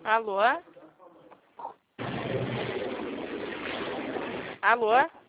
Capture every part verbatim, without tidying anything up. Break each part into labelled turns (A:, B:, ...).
A: Alô? Alô?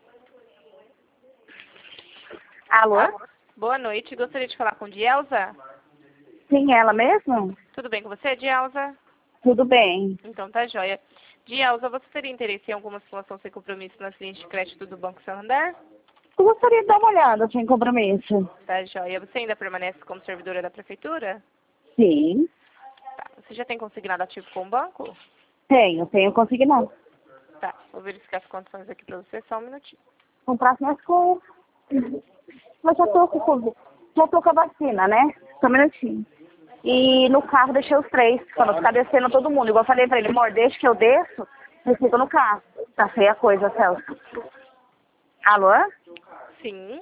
B: Alô?
A: Ah, boa noite. Gostaria de falar com Dielza?
B: Sim, ela mesmo?
A: Tudo bem com você, Dielza?
B: Tudo bem.
A: Então tá joia. Dielza, você teria interesse em alguma situação sem compromisso nas linhas de crédito do Banco Santander?
B: Eu gostaria de dar uma olhada sem compromisso.
A: Tá joia. Você ainda permanece como servidora da prefeitura?
B: Sim,
A: Tá. Você já tem consignado ativo com o banco?
B: tenho, tenho consignado.
A: Tá. Vou verificar as condições aqui pra você, só um minutinho.
B: Comprar minhas coisas. Mas já tô com Covid. Já tô com a vacina, né? Só um minutinho. E no carro deixei os três, pra não ficar descendo todo mundo. Igual eu falei pra ele, amor, deixa que eu desço, eu fico no carro. Tá feia a coisa, Celso. Alô?
A: Sim.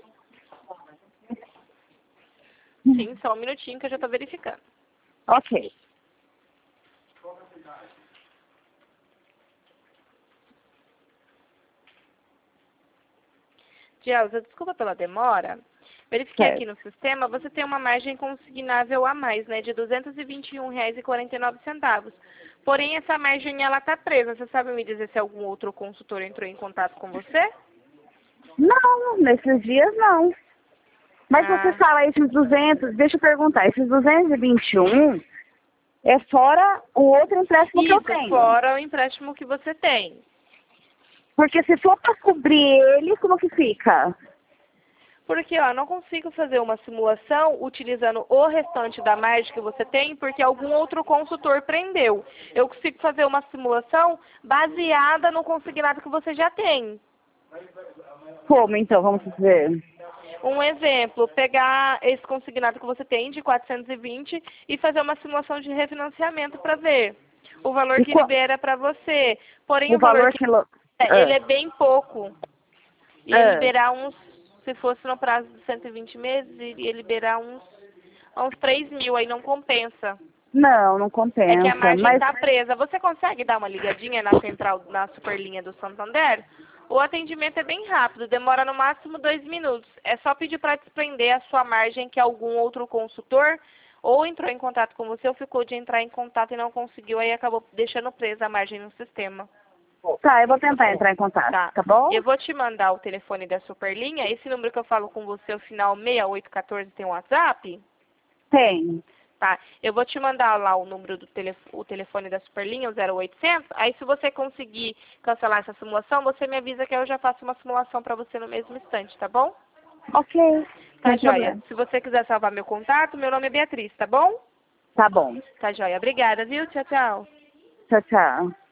A: Sim, só um minutinho que eu já tô verificando.
B: Ok.
A: Dielza, desculpa pela demora. Verifiquei
B: Certo.
A: aqui no sistema, você tem uma margem consignável a mais, né, de duzentos e vinte e um reais e quarenta e nove centavos. Porém, essa margem, ela tá presa. Você sabe me dizer se algum outro consultor entrou em contato com você?
B: Não, nesses dias não. Mas
A: Ah,
B: você fala esses duzentos, deixa eu perguntar, esses duzentos e vinte e um é fora o outro empréstimo que eu
A: isso,
B: tenho.
A: fora o empréstimo que você tem.
B: Porque se for para cobrir ele, como que fica?
A: Porque, ó, eu não consigo fazer uma simulação utilizando o restante da margem que você tem, porque algum outro consultor prendeu. Eu consigo fazer uma simulação baseada no consignado que você já tem.
B: Como então, vamos ver?
A: Um exemplo, pegar esse consignado que você tem de quatrocentos e vinte e fazer uma simulação de refinanciamento para ver o valor
B: E
A: que
B: qual,
A: libera para você. Porém,
B: o
A: o valor
B: valor
A: que
B: que... lo-
A: ele
B: Ah,
A: é bem pouco. Ia
B: ah,
A: liberar uns, se fosse no prazo de cento e vinte meses, iria liberar uns, uns três mil, aí não compensa.
B: não, não
A: É que a
B: compensa,
A: margem
B: mas...
A: está presa. Você consegue dar uma ligadinha na central, na superlinha do Santander? O atendimento é bem rápido, demora no máximo dois minutos. É só pedir para desprender a sua margem que algum outro consultor ou entrou em contato com você ou ficou de entrar em contato e não conseguiu, aí acabou deixando presa a margem no sistema.
B: Tá, eu vou tentar entrar em contato,
A: Tá.
B: tá bom?
A: Eu vou te mandar o telefone da Superlinha. Esse número que eu falo com você, o final seis oito um quatro, tem um WhatsApp?
B: Tem.
A: Tá. Eu vou te mandar lá o número do telef o telefone da Superlinha, o zero oitocentos. Aí, se você conseguir cancelar essa simulação, você me avisa que eu já faço uma simulação para você no mesmo instante, tá bom?
B: Ok,
A: Tá
B: sem
A: joia.
B: problema.
A: Se você quiser salvar meu contato, meu nome é Beatriz, tá bom?
B: Tá bom.
A: Tá joia. Obrigada, viu? Tchau, tchau.
B: Tchau, tchau.